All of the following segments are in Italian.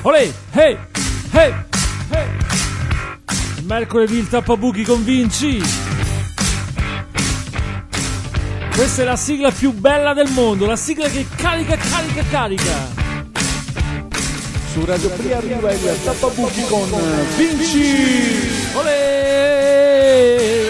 Olè, hey, hey, hey. Mercoledì il tappabuchi con Vinci. Questa è la sigla più bella del mondo, la sigla che carica. Su Radio Free arriva il tappabuchi con Vinci. Olè.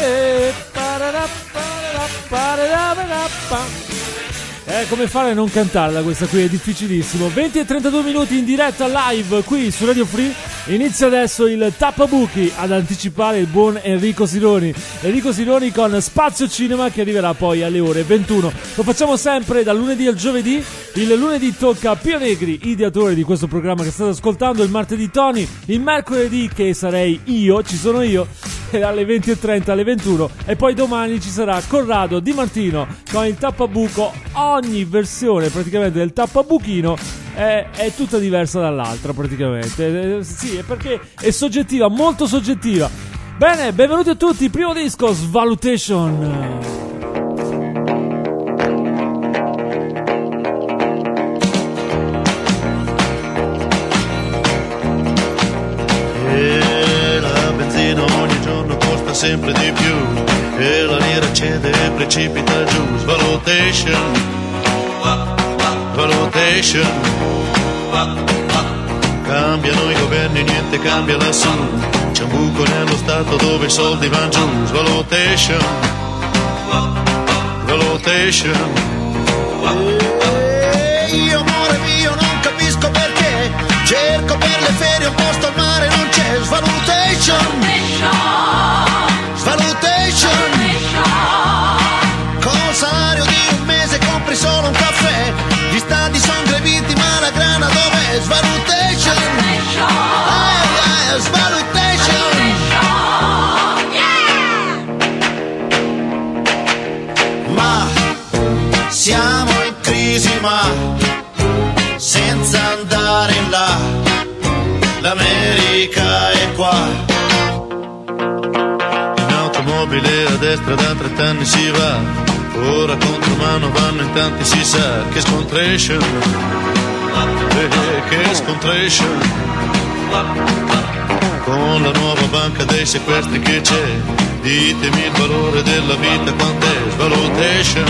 Come fare a non cantarla questa qui? È difficilissimo. 20 e 32 minuti in diretta live qui su Radio Free. Inizia adesso il tappabuchi, ad anticipare il buon Enrico Sironi con Spazio Cinema, che arriverà poi alle ore 21. Lo facciamo sempre dal lunedì al giovedì. Il lunedì tocca Pio Negri, ideatore di questo programma che state ascoltando. Il martedì Tony, il mercoledì che sarei io, ci sono io, dalle 20:30 alle 21, e poi domani ci sarà Corrado Di Martino con il tappabuco. Ogni versione praticamente del tappabuchino è tutta diversa dall'altra praticamente, sì, è perché è soggettiva, molto soggettiva. Bene, benvenuti a tutti, primo disco Svalutation. Sempre di più e la lira cede e precipita giù. Svalutation, cambiano i governi, niente cambia lassù. C'è un buco nello stato dove i soldi vanno giù. Svalutation. Io amore mio non capisco perché cerco per le ferie un posto al mare, non c'è. Svalutation. Col salario di un mese compri solo un caffè. Gli stati sono greviti ma la grana dov'è? Svalutation. Svalutation. Ma siamo in crisi, ma senza andare in là. L'America è qua. A destra da 30 anni si va, ora contro mano vanno in tanti, si sa che scontration, con la nuova banca dei sequestri che c'è. Ditemi il valore della vita quant'è. Svalutation.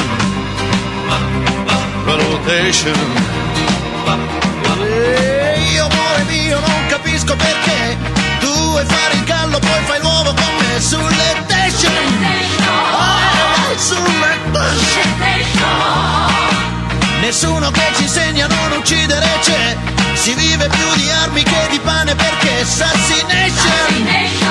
Io amore mio non capisco perché tu vuoi fare il gallo poi fai l'uovo con me. Sull'ettation. Nessuno che ci insegna a non uccidere c'è. Si vive più di armi che di pane perché assassination.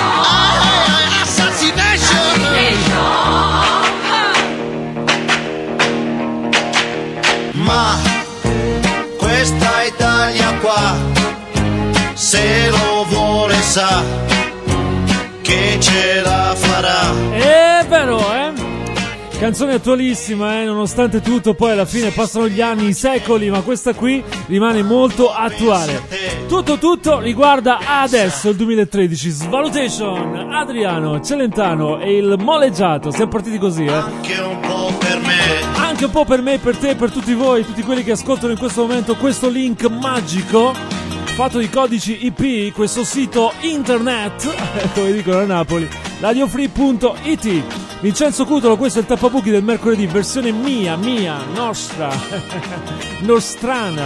Ma questa Italia qua, se lo vuole sa che ce la farà. È vero, canzone attualissima, nonostante tutto. Poi alla fine passano gli anni, i secoli, ma questa qui rimane molto attuale. Tutto riguarda adesso il 2013. Svalutation, Adriano Celentano e il Moleggiato. Siamo partiti così, Anche un po' per me. Anche un po' per me, per te, per tutti voi, tutti quelli che ascoltano in questo momento questo link magico fatto di codici IP, questo sito internet, come dicono a Napoli, radiofree.it. Vincenzo Cutolo, questo è il tappabuchi del mercoledì, versione mia, nostra, nostrana.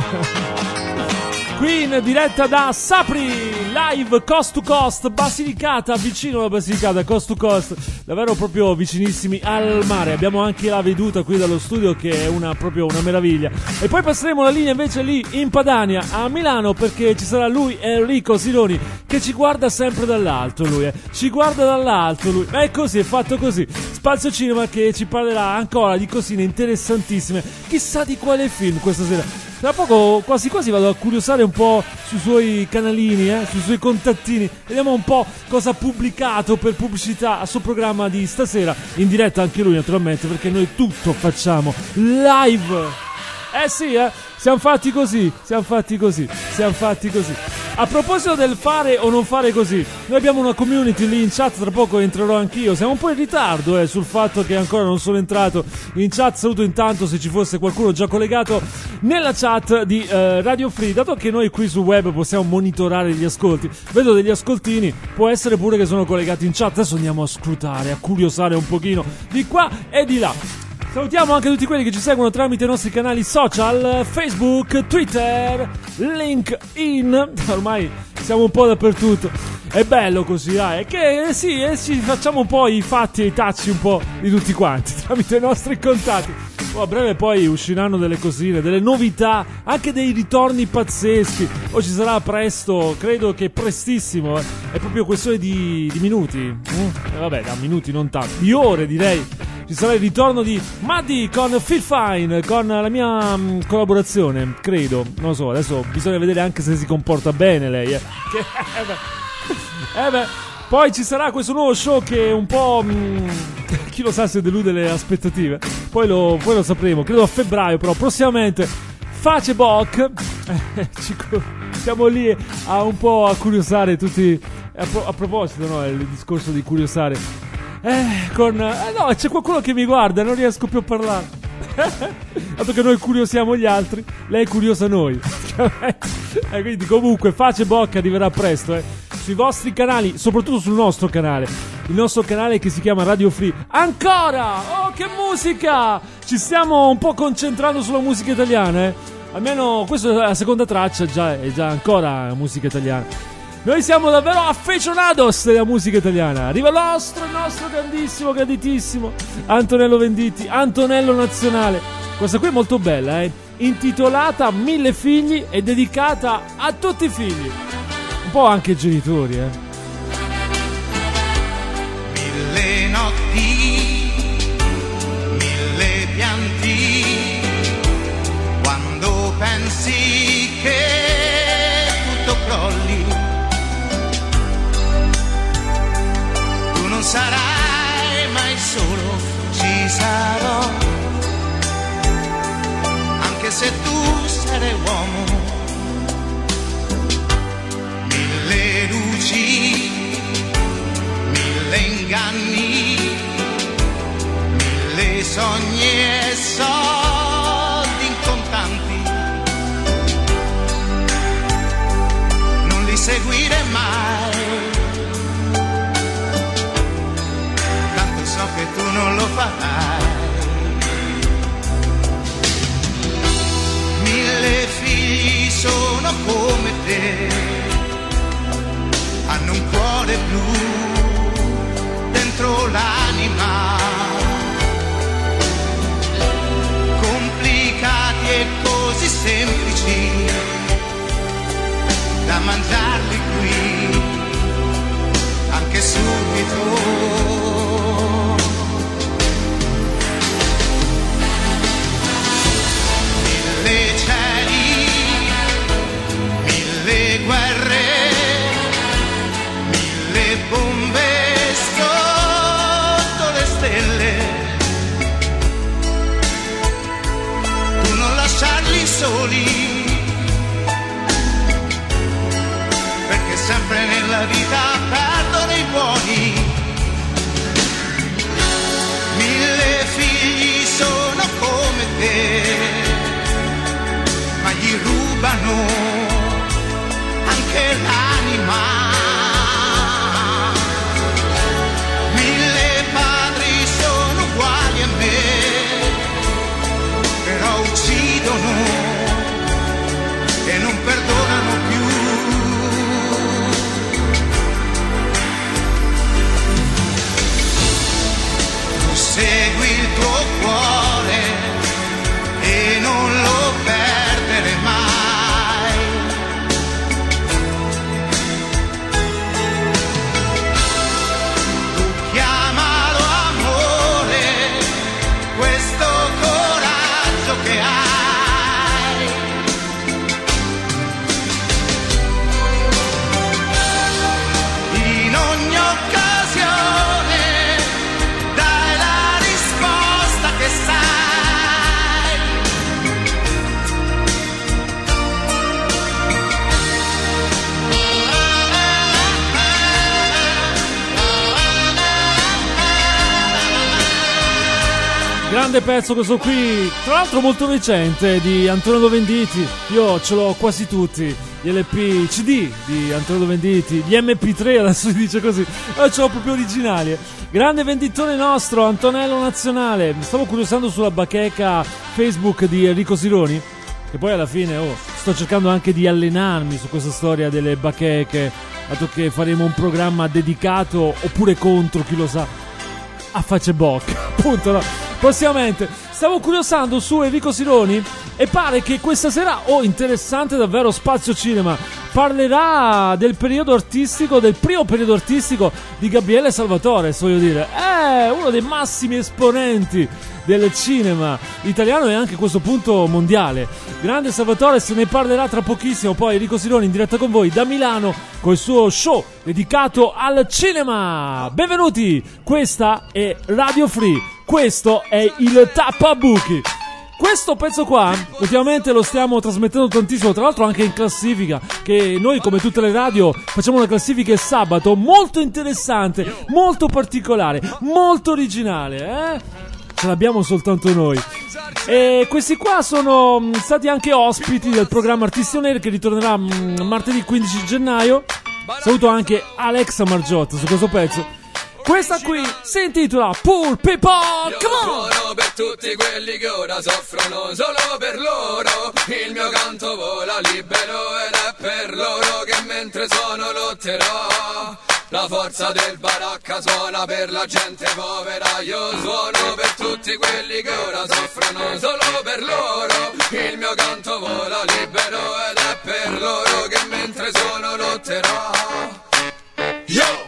Qui in diretta da Sapri, live coast to coast, Basilicata, vicino alla Basilicata, coast to coast, davvero proprio vicinissimi al mare. Abbiamo anche la veduta qui dallo studio che è proprio una meraviglia. E poi passeremo la linea invece lì in Padania, a Milano, perché ci sarà lui, Enrico Sironi, che ci guarda sempre dall'alto lui, ci guarda dall'alto lui. È così, è fatto così. Spazio Cinema che ci parlerà ancora di cosine interessantissime. Chissà di quale film questa sera. Tra poco quasi vado a curiosare un po' sui suoi canalini, sui suoi contattini. Vediamo un po' cosa ha pubblicato per pubblicità al suo programma di stasera. In diretta anche lui naturalmente, perché noi tutto facciamo live. Sì, siamo fatti così. A proposito del fare o non fare così, noi abbiamo una community lì in chat, tra poco entrerò anch'io, siamo un po' in ritardo sul fatto che ancora non sono entrato in chat. Saluto intanto se ci fosse qualcuno già collegato nella chat di Radio Free, dato che noi qui su web possiamo monitorare gli ascolti, vedo degli ascoltini, può essere pure che sono collegati in chat. Adesso andiamo a scrutare, a curiosare un pochino di qua e di là. Salutiamo anche tutti quelli che ci seguono tramite i nostri canali social, Facebook, Twitter, LinkedIn. Ormai siamo un po' dappertutto. È bello così, dai. Che sì, ci facciamo un po' i fatti e i tacci un po' di tutti quanti tramite i nostri contatti. A breve poi usciranno delle cosine, delle novità, anche dei ritorni pazzeschi. O ci sarà presto, credo che prestissimo. È proprio questione di minuti. Vabbè, da minuti non tanto, di ore direi. Ci sarà il ritorno di Maddie con Feel Fine, con la mia collaborazione, credo. Non lo so, adesso bisogna vedere anche se si comporta bene lei. Poi ci sarà questo nuovo show che è un po'... chi lo sa se delude le aspettative. Poi lo sapremo, credo a febbraio, però prossimamente Facebook. Siamo lì a un po' a curiosare tutti. A proposito, no, il discorso di curiosare. No, c'è qualcuno che mi guarda, non riesco più a parlare. Dato che noi curiosiamo gli altri, lei curiosa noi. Quindi comunque Facebook arriverà presto, sui vostri canali, soprattutto sul nostro canale. Il nostro canale che si chiama Radio Free. Ancora! Oh, che musica! Ci stiamo un po' concentrando sulla musica italiana, Almeno questa è la seconda traccia, è già ancora musica italiana. Noi siamo davvero affezionados della musica italiana. Arriva il nostro grandissimo, granditissimo Antonello Venditti, Antonello Nazionale. Questa qui è molto bella, intitolata 1000 figli e dedicata a tutti i figli, un po' anche ai genitori, 1000 notti, 1000 pianti, quando pensi che tutto crolli. Non sarai mai solo, ci sarò, anche se tu sarai uomo. 1000 luci, 1000 inganni, 1000 sogni e soldi in contanti. Non li seguire mai, so che tu non lo farai. 1000 figli sono come te, hanno un cuore blu dentro l'anima, complicati e così semplici da mangiarli qui anche subito. 1000 cieli, 1000 guerre, 1000 bombe sotto le stelle. Tu non lasciarli soli, perché sempre nella vita perdono i buoni. 1000 figli sono come te, ma gli rubano anche l'anima. 1000 padri sono uguali a me, però uccidono e non perdonano più. Segui il tuo cuore e non lo perdere mai. Tu chiamalo amore, questo coraggio che hai. In ogni occasione che sai Grande pezzo questo qui, tra l'altro molto recente, di Antonello Venditti. Io ce l'ho quasi tutti, gli LP CD di Antonello Venditti, gli MP3 adesso si dice così, ce l'ho proprio originali. Grande venditore nostro, Antonello Nazionale. Mi stavo curiosando sulla bacheca Facebook di Enrico Sironi, che poi alla fine sto cercando anche di allenarmi su questa storia delle bacheche, dato che faremo un programma dedicato, oppure contro, chi lo sa, a Facebook, appunto, no? Prossimamente stavo curiosando su Enrico Sironi e pare che questa sera, interessante davvero, Spazio Cinema parlerà del periodo artistico, del primo periodo artistico di Gabriele Salvatore, voglio dire, è uno dei massimi esponenti del cinema italiano e anche a questo punto mondiale. Grande Salvatore, se ne parlerà tra pochissimo. Poi Enrico Sironi in diretta con voi da Milano col suo show dedicato al cinema. Benvenuti, questa è Radio Free, questo è il Tappabuchi. Questo pezzo qua ultimamente lo stiamo trasmettendo tantissimo, tra l'altro anche in classifica, che noi come tutte le radio facciamo una classifica il sabato molto interessante, molto particolare, molto originale, ce l'abbiamo soltanto noi. E questi qua sono stati anche ospiti del programma Artisti On Air, che ritornerà martedì 15 gennaio. Saluto anche Alexa Margiotta su questo pezzo. Questa qui si intitola Poor People, come on! Buono per tutti quelli che ora soffrono solo per loro. Il mio canto vola libero ed è per loro che mentre suono lotterò. La forza del baracca suona per la gente povera. Io suono per tutti quelli che ora soffrono solo per loro. Il mio canto vola libero ed è per loro che mentre suono lotterò. Yo!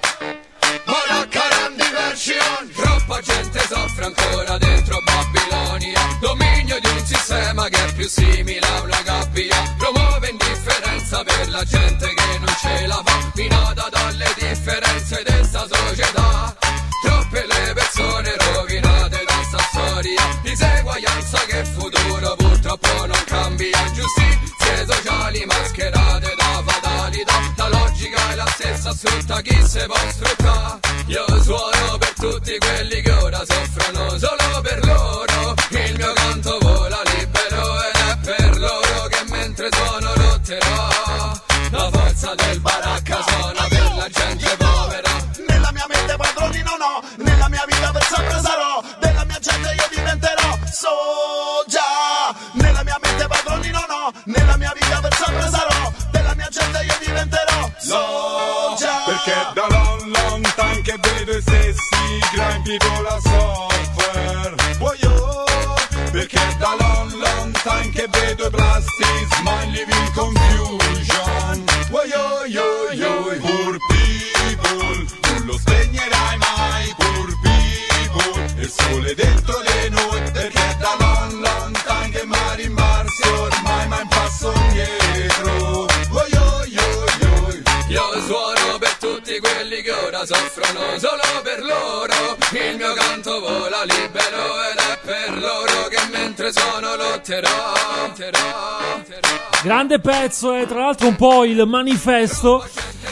Troppa gente soffre ancora dentro Babilonia, dominio di un sistema che è più simile a una gabbia. Promuove indifferenza per la gente che non ce la fa, minata dalle differenze di sta società. Troppe le persone rovinate da sta storia, diseguaglianza che futuro purtroppo non cambia. Ingiustizie sociali mascherate da fatalità, la logica è la stessa, sfrutta chi se può sfruttare. Io suono per tutti quelli che ora soffrono solo per loro. Il mio canto vola libero ed è per loro che mentre suono lotterò. La forza del baracca suona per la gente povera. Nella mia mente padroni non ho, nella mia vita per sempre sarò. Della mia gente io diventerò soja. Nella mia mente padroni non ho, nella mia vita per sempre sarò. Della mia gente io diventerò soja. Perché da long time che vedo i stessi grind people a software. Voglio, perché da long time che vedo i plastic smile living confusion. Voglio, yo, poor people, non lo spegnerai mai, poor people. Il sole dentro di noi, perché da long time che mari in marsi ormai ma in passo indietro. Voglio, io suono per tutti quelli che ora soffrono solo per loro. Il mio canto vola libero ed è per loro che mentre suono lotterò. Grande pezzo, tra l'altro un po' il manifesto.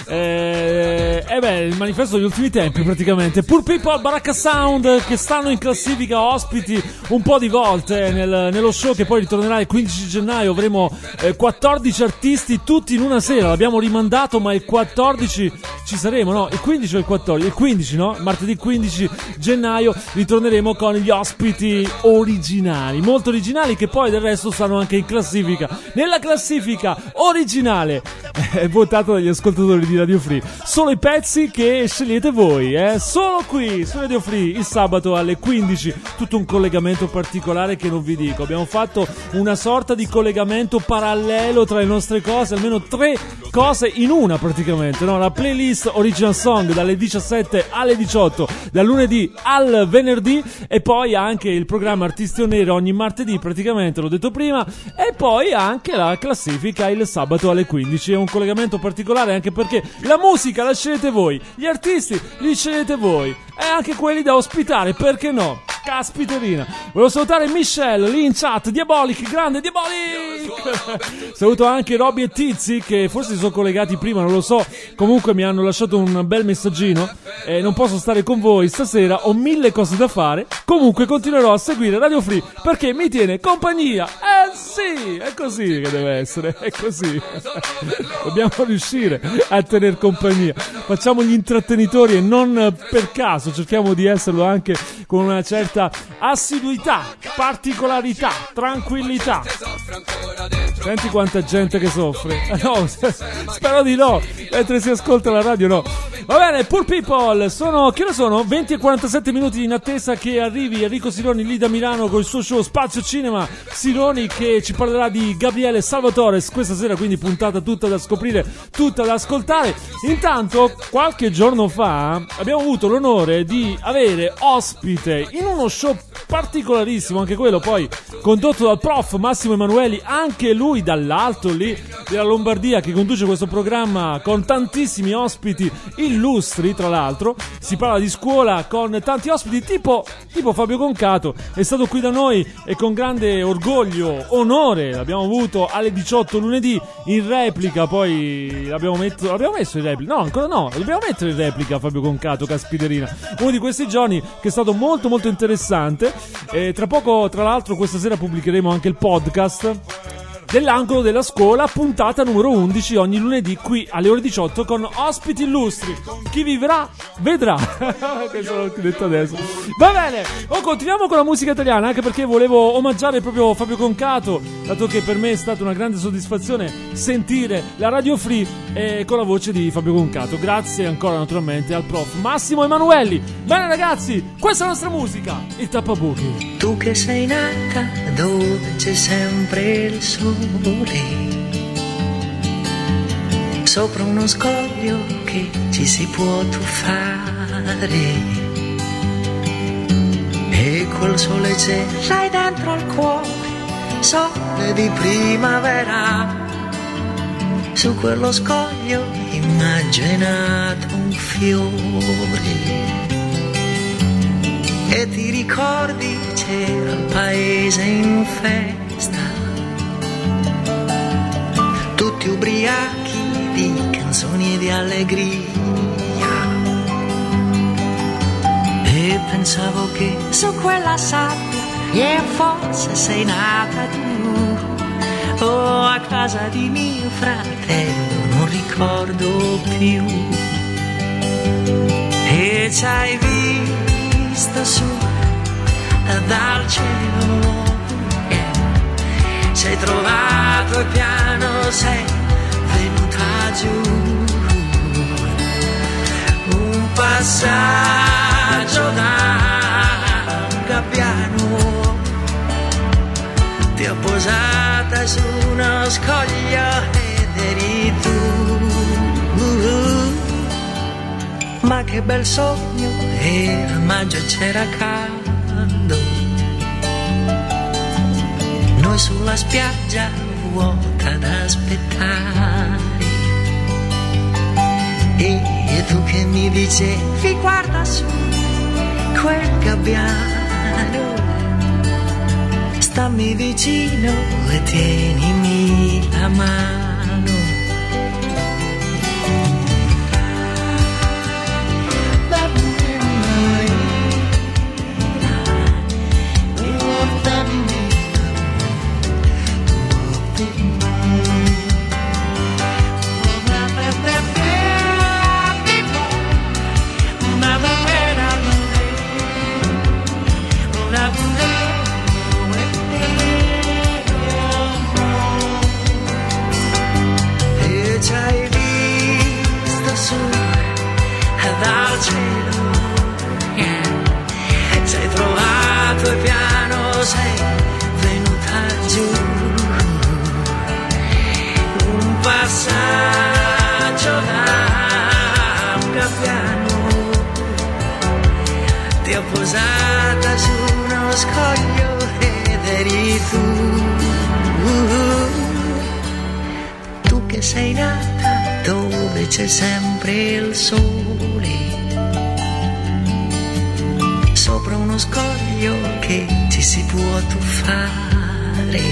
Il manifesto degli ultimi tempi praticamente. Poor People, Baracca Sound, che stanno in classifica ospiti un po' di volte nello show che poi ritornerà il 15 gennaio. Avremo 14 artisti tutti in una sera. L'abbiamo rimandato, ma il 14 ci saremo, no? Il 15 o il 14? Il 15, no? Martedì 15 gennaio ritorneremo con gli ospiti originali, molto originali, che poi del resto stanno anche in classifica. Nella classifica originale votato dagli ascoltatori di Radio Free, solo i pezzi che scegliete voi, solo qui su Radio Free il sabato alle 15. Tutto un collegamento particolare che non vi dico. Abbiamo fatto una sorta di collegamento parallelo tra le nostre cose, almeno 3 cose in una praticamente, no? La playlist Original Song dalle 17 alle 18, dal lunedì al venerdì, e poi anche il programma Artisti On Air ogni martedì praticamente, l'ho detto prima, e poi anche la classifica il sabato alle 15. È un collegamento particolare anche perché La musica la scegliete voi, gli artisti li scegliete voi e anche quelli da ospitare, perché no? Caspiterina. Volevo salutare Michelle lì in chat, Diabolic, grande Diabolic. Saluto anche Roby e Tizi che forse si sono collegati prima, non lo so. Comunque mi hanno lasciato un bel messaggino. Non posso stare con voi stasera, ho 1000 cose da fare. Comunque continuerò a seguire Radio Free perché mi tiene compagnia. Sì, è così che deve essere, è così. Dobbiamo riuscire a tener compagnia. Facciamo gli intrattenitori e non per caso, cerchiamo di esserlo anche con una certa assiduità, particolarità, tranquillità. Senti quanta gente che soffre. No, spero di no. Mentre si ascolta la radio no. Va bene, Poor People, che ore sono? 20:47 minuti in attesa che arrivi Enrico Sironi lì da Milano con il suo show Spazio Cinema. Sironi che ci parlerà di Gabriele Salvatore questa sera, quindi puntata tutta da scoprire, tutta da ascoltare. Intanto, qualche giorno fa abbiamo avuto l'onore di avere ospite in uno show particolarissimo, anche quello poi condotto dal prof Massimo Emanueli, anche lui dall'alto lì della Lombardia, che conduce questo programma con tantissimi ospiti illustri. Tra l'altro si parla di scuola con tanti ospiti tipo Fabio Concato, è stato qui da noi e con grande orgoglio, onore l'abbiamo avuto alle 18 lunedì in replica. Poi l'abbiamo messo in replica, no ancora no, dobbiamo mettere in replica Fabio Concato, caspiterina, uno di questi giorni che è stato molto molto interessante. Tra poco, tra l'altro, questa sera pubblicheremo anche il podcast dell'angolo della scuola, puntata numero 11, ogni lunedì qui alle ore 18 con ospiti illustri. Chi vivrà vedrà. Questo l'ho detto adesso. Va bene, continuiamo con la musica italiana, anche perché volevo omaggiare proprio Fabio Concato, dato che per me è stata una grande soddisfazione sentire la Radio Free con la voce di Fabio Concato. Grazie ancora naturalmente al prof Massimo Emanueli. Bene ragazzi, questa è la nostra musica, il Tappabuchi. Tu che sei nata dove c'è sempre il sole, sopra uno scoglio che ci si può tuffare, e quel sole c'è, l'hai dentro al cuore, sole di primavera. Su quello scoglio immaginato un fiore, e ti ricordi c'era il paese in festa, tutti ubriachi di canzoni di allegria, e pensavo che su quella sabbia forse sei nata tu, o a casa di mio fratello, non ricordo più, e ci hai visto su dal cielo, sei trovato e piano sei venuta giù, un passaggio da un gabbiano, ti ho posata su uno scoglio ed eri tu, ma che bel sogno, era maggio e c'era caldo, noi sulla spiaggia vuota ad aspettare, e tu che mi dicevi guarda su quel gabbiano, stammi vicino e tienimi la mano. Posata su uno scoglio ed eri tu che sei nata dove c'è sempre il sole, sopra uno scoglio che ci si può tuffare,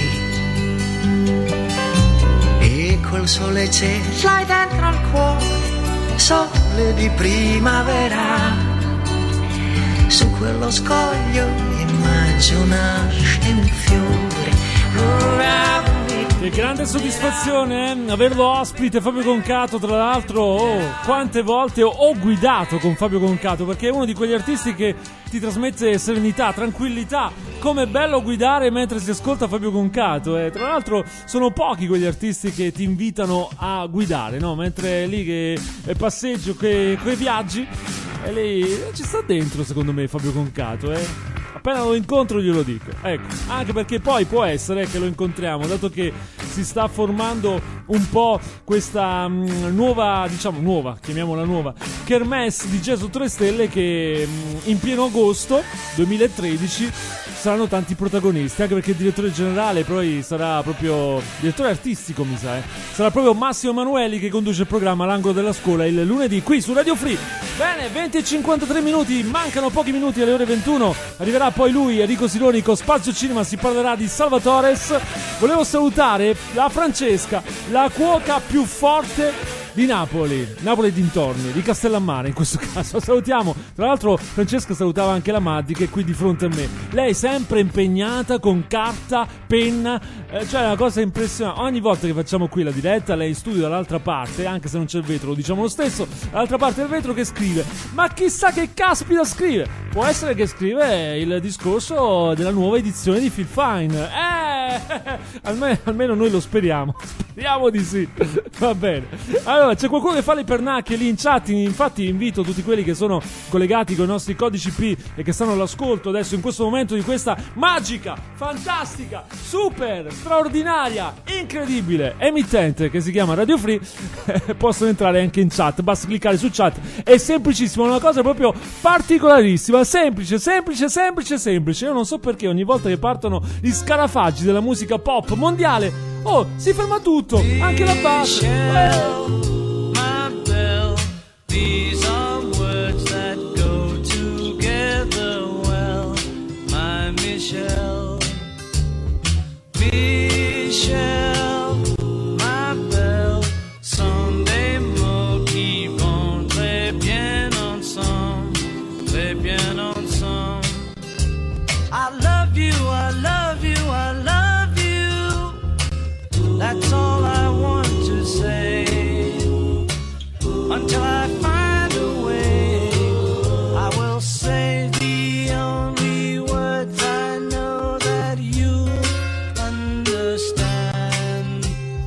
e col sole c'è fly dentro al cuore, sole di primavera, su quello scoglio immagino nasce un fiore. Che grande soddisfazione averlo ospite Fabio Concato, tra l'altro quante volte ho guidato con Fabio Concato, perché è uno di quegli artisti che ti trasmette serenità, tranquillità. Com'è bello guidare mentre si ascolta Fabio Concato, tra l'altro sono pochi quegli artisti che ti invitano a guidare, no? Mentre è lì che passeggio, che viaggi, e lei ci sta dentro secondo me Fabio Concato, Appena lo incontro glielo dico, ecco, anche perché poi può essere che lo incontriamo, dato che si sta formando un po' questa nuova, chiamiamola nuova, Kermesse di Gesù 3 Stelle, che in pieno agosto 2013 saranno tanti protagonisti, anche perché il direttore generale poi sarà proprio direttore artistico, mi sa, sarà proprio Massimo Emanueli, che conduce il programma L'Angolo della Scuola il lunedì qui su Radio Free. Bene, 20:53 minuti, mancano pochi minuti alle ore 21, arriverà poi lui, Enrico Sironi, con Spazio Cinema, si parlerà di Salvatores. Volevo salutare la Francesca, la cuoca più forte di Napoli e dintorni, di Castellammare in questo caso. Salutiamo, tra l'altro Francesca salutava anche la Maddi, che è qui di fronte a me, lei sempre impegnata con carta, penna, cioè è una cosa impressionante. Ogni volta che facciamo qui la diretta lei in studio dall'altra parte, anche se non c'è il vetro, lo diciamo lo stesso, dall'altra parte del vetro, che scrive, ma chissà che caspita scrive, può essere che scrive il discorso della nuova edizione di Feel Fine, almeno noi lo speriamo di sì. Va bene, allora c'è qualcuno che fa le pernacchie lì in chat, infatti invito tutti quelli che sono collegati con i nostri codici P e che stanno all'ascolto adesso in questo momento di questa magica, fantastica, super, straordinaria, incredibile emittente che si chiama Radio Free, possono entrare anche in chat, basta cliccare su chat, è semplicissimo, una cosa proprio particolarissima, semplice, io non so perché ogni volta che partono gli scarafaggi della musica pop mondiale, si ferma tutto, anche la base. These are words that go together well, my Michelle. Michelle, my belle, Sunday mots qui vont très bien ensemble, très bien ensemble. I love you, I love you, I love you. That's all I want to say. Until I find a way, I will say the only words I know that you understand.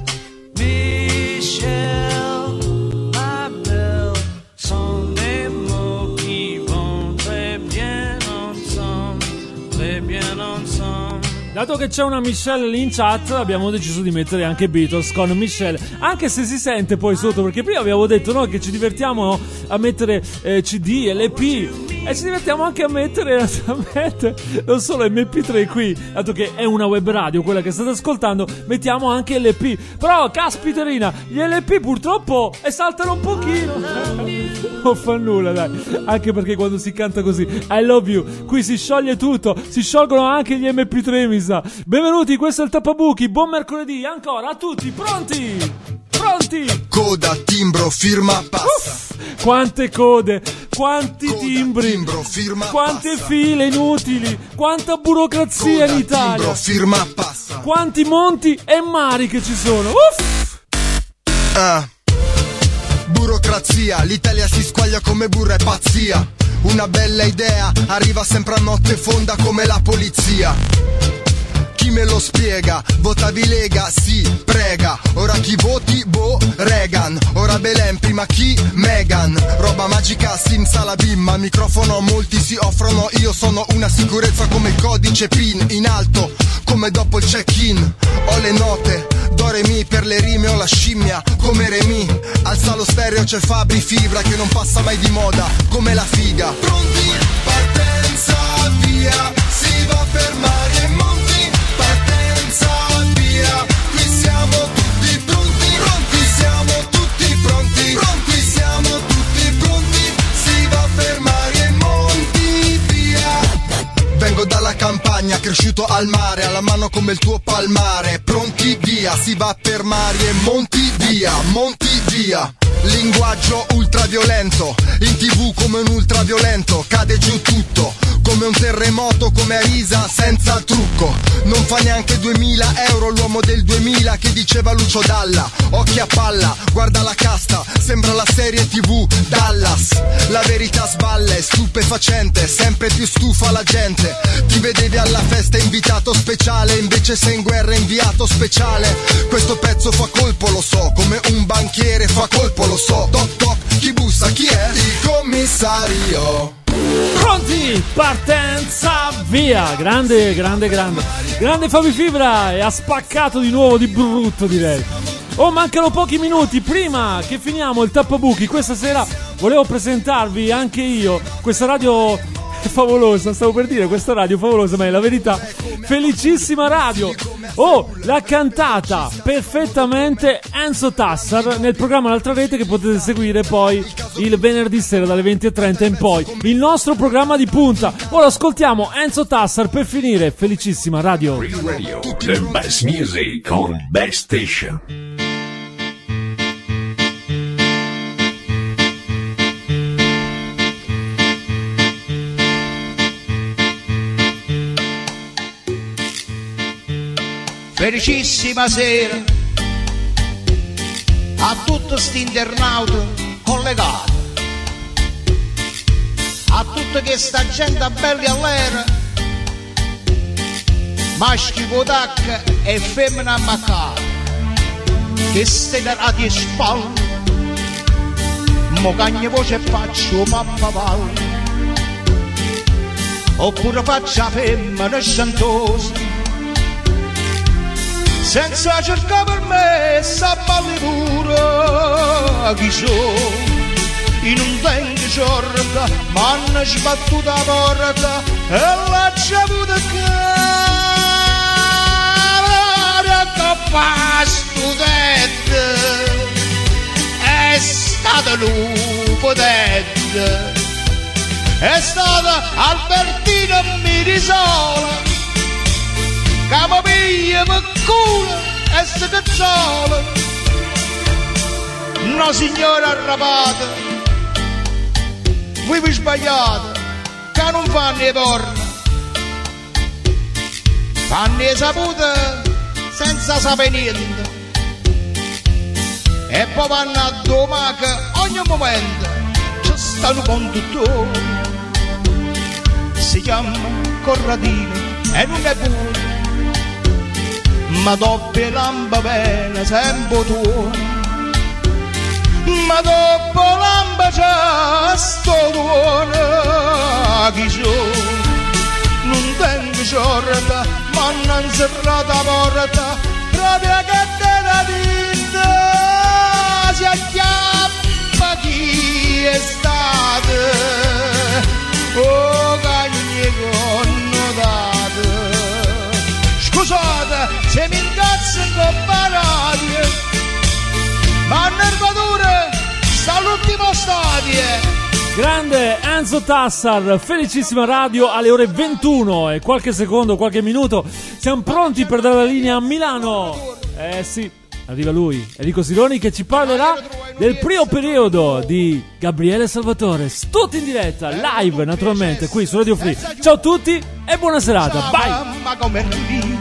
Michelle, ma belle, sont des mots qui vont très bien ensemble, très bien ensemble. Dato che c'è una Michelle lì in chat, abbiamo deciso di mettere anche Beatles con Michelle, anche se si sente poi sotto, perché prima abbiamo detto che ci divertiamo a mettere CD e l'EP, e ci divertiamo anche a mettere non solo MP3 qui, dato che è una web radio quella che state ascoltando, mettiamo anche l'EP, però caspiterina, gli LP purtroppo esaltano un pochino, non fa nulla, dai, anche perché quando si canta così I love you, qui si scioglie tutto, si sciolgono anche gli MP3, mi sa. Benvenuti, questo è il Tappabuchi, buon mercoledì ancora a tutti, pronti? Coda, timbro, firma, passa. Quante code, quanti coda, timbri, timbro, firma, quante passa. file inutili, quanta burocrazia coda, in Italia, timbro, firma, passa. Quanti monti e mari che ci sono. Burocrazia, l'Italia si squaglia come burra, è pazzia. Una bella idea arriva sempre a notte fonda come la polizia. Chi me lo spiega? Votavi Lega? Sì, prega. Ora chi voti? Reagan. Ora Belen, prima chi? Meghan. Roba magica, simsalabim. Microfono, molti si offrono. Io sono una sicurezza come il codice PIN. In alto, come dopo il check-in. Ho le note, do re mi per le rime. Ho la scimmia, come Remi. Alza lo stereo, c'è Fabri Fibra che non passa mai di moda, come la figa. Pronti? Partenza, via. Si va per mari e monti. Partenza, via, qui siamo tutti pronti, siamo tutti pronti. cresciuto al mare, alla mano come il tuo palmare. Pronti via, si va per mari e monti via. Linguaggio ultraviolento, in TV come un ultraviolento, cade giù tutto, come un terremoto, come Arisa senza trucco. Non fa neanche 2000 euro l'uomo del 2000 che diceva Lucio Dalla. Occhi a palla, guarda la casta, sembra la serie TV Dallas. La verità sballa, è stupefacente, sempre più stufa la gente. Ti vedevi alla festa invitato speciale, invece sei in guerra inviato speciale. Questo pezzo fa colpo, lo so, come un banchiere fa colpo, lo so. Toc toc, chi bussa, chi è? Il commissario. Pronti, partenza, via. Grande Fabi Fibra, e ha spaccato di nuovo di brutto, direi. Oh, mancano pochi minuti prima che finiamo il tappabuchi. Questa sera volevo presentarvi anche io questa radio favolosa, stavo per dire questa radio favolosa, ma è la verità, felicissima radio. Oh, l'ha cantata perfettamente Enzo Tassar nel programma L'Altra Rete, che potete seguire poi il venerdì sera dalle 20:30 in poi, il nostro programma di punta. Ora ascoltiamo Enzo Tassar per finire felicissima radio. Free Radio, the best music on Best Station. Felicissima sera a tutti sti internauti collegati, a tutta questa gente bella all'era, maschi con tacca e femmina ammaccata, che state a spalle, mo cagne voce faccio mappavallo, oppure faccia femmina sciantosa, senza cercare per me sta ballitura. Chi sono? In un tempo giorno m'hanno sbattuto la porta e l'ha avuta cara che fa studente. È stata l'upotente, è stata Albertina Mirisola, che mi piglia per culo e si cazzola. No signora arrabbiata, voi vi sbagliate, che non fanno le porno, fanno le sapute senza sapere niente, e poi vanno a domare che ogni momento ci stanno conduttori. Si chiama Corradino e non è pure, ma dopo l'amba bene sempre tu, ma dopo l'amba c'è sto tuono. Chi sono? Non tengo giornata, ma non serrata porta, proprio che te la vita si acchiappa chi è stato, oh cagne connodate. Scusate se mi incazzo in coppa radio, ma nervature sta all'ultimo stadio. Grande Enzo Tassar, felicissima radio alle ore 21 e qualche secondo, qualche minuto. Siamo pronti per dare la linea a Milano. Sì, arriva lui, Enrico Sironi, che ci parlerà del primo periodo di Gabriele Salvatore. Tutto in diretta, live naturalmente, qui su Radio Free. Ciao a tutti e buona serata. Bye.